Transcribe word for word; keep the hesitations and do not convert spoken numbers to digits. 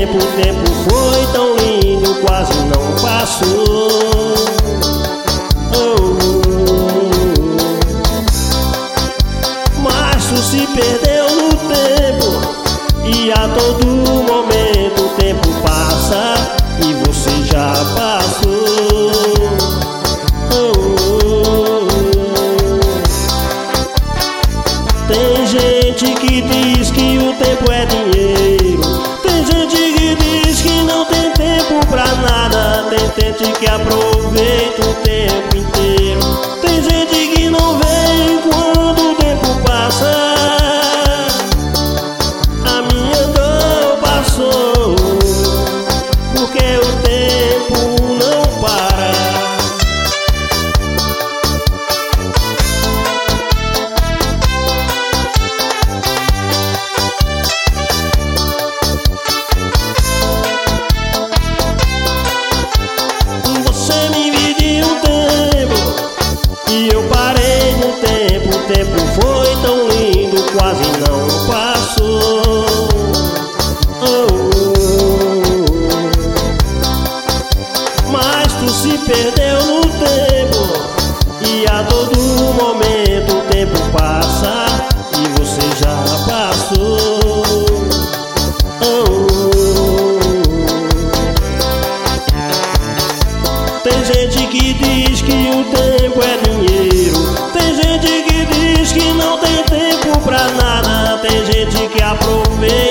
tempo, o tempo foi tão lindo, quase não passou. Oh, mas tu se perdeu no tempo, e a todo momento o tempo passa e você já passou. Oh, tem gente que diz que o tempo é dinheiro, tem gente que diz que não tem tempo pra nada, tem gente que aproveita o tempo inteiro, tem gente que não vem quando o tempo passa. A minha dor passou, porque o tempo não para. Você me mediu um tempo e eu parei no tempo. O tempo foi tão lindo, quase não passou. Oh, mas tu se perdeu no tempo, e a todo momento o tempo passa e você já passou. Oh, tem gente que diz que o tempo é dinheiro, tem gente que diz que não tem tempo pra nada, tem gente que aproveita